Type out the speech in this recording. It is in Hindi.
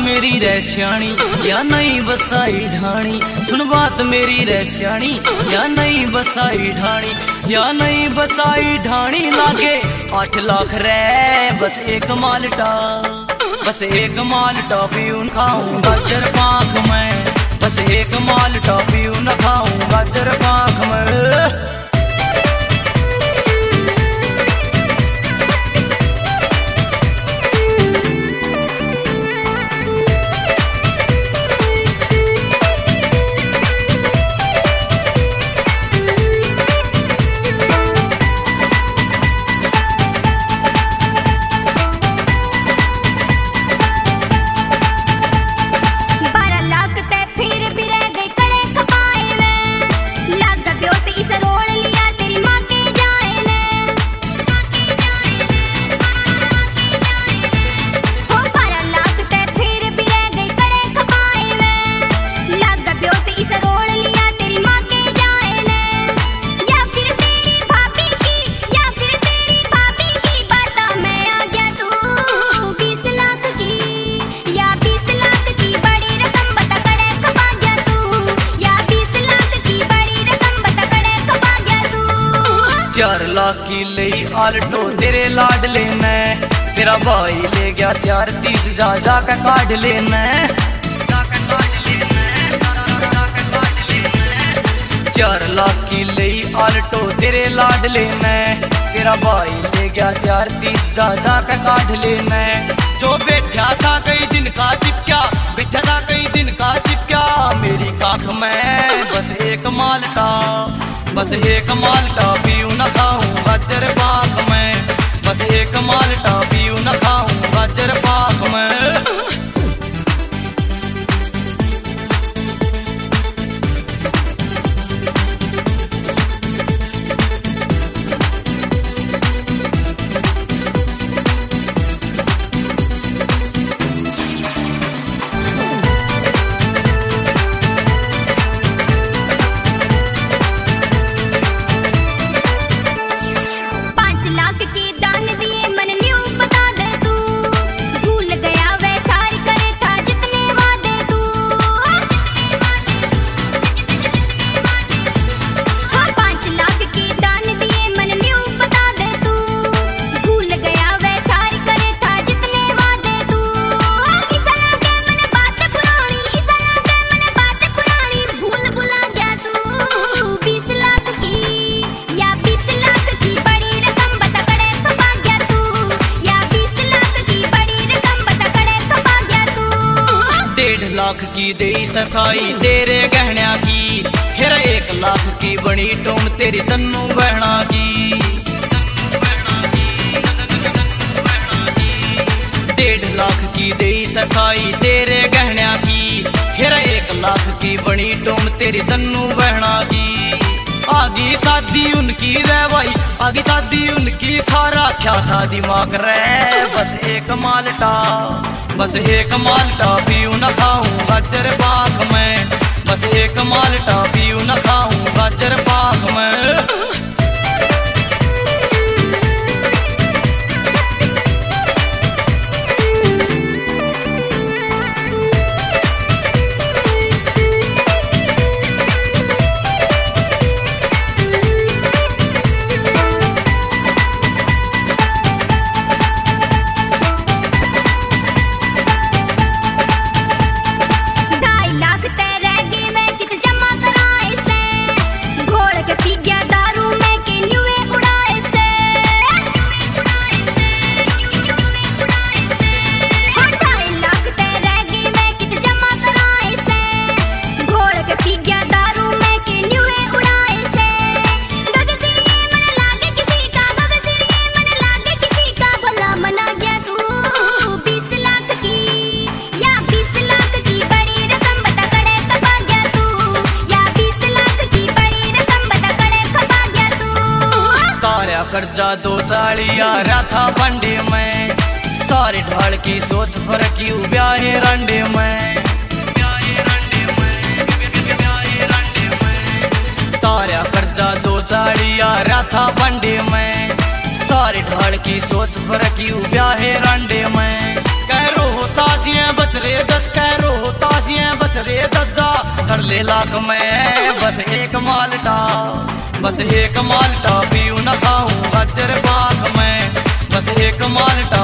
मेरी रह श्याणी या नहीं बसाई ढाणी, सुन बात मेरी रह श्याणी या नहीं बसाई ढाणी, या नहीं बसाई ढाणी लागे 8 लाख रे बस एक माल्टा, बस एक माल्टा पीऊं खाऊं गाजर पाक में, बस एक माल्टा पीऊं न खाऊं गाजर पाक में। चार लाख की लई आल्टो तेरे लाडले ने, तेरा भाई ले गया 4-30 जा का काट लेना, 4 लाख की लई आल्टो तेरे लाडले ने, तेरा भाई ले गया 4-30 जा का काट लेना। जो बैठा था कई दिन का चिपक्या, बैठा था कई दिन का चिपक्या मेरी काख में, बस एक माल्टा, बस एक माल्टा पीऊं न खाऊं गाजर पाक में, बस एक माल्टा पीऊं न खाऊं गाजर पाक में। लाख की देई ससाई तेरे गहना की, फिर 1 लाख की बनी टूम तेरी तन्नू बहना की, 1.5 लाख की देई ससाई तेरे गहना की, फिर 1 लाख की बनी टूम तेरी तन्नू बहना की। आगी शादी उनकी रे भाई, आगी शादी उनकी खारा क्या था दिमाग रे, बस एक माल्टा, बस एक माल्टा पीऊं न खाऊं गाजर पाक में, बस एक माल्टा पीऊं न खाऊं गाजर पाक में। कर्जा 2 चालिया रहा था बंडे में, सारे ढाल की सोच पर क्यों ब्याहे रंडे में, तारा कर्जा 2 चालिया रहा था बंडे में, सारे ढाल की सोच पर क्यों ब्याहे रंडे में। कह रोहतास ताजिए बच रे 10 कैरो ताजिए बच रे 10 जा कर ले लाख में बस एक माल्टा पीऊ न खाऊं गजर पाक में बस एक माल्टा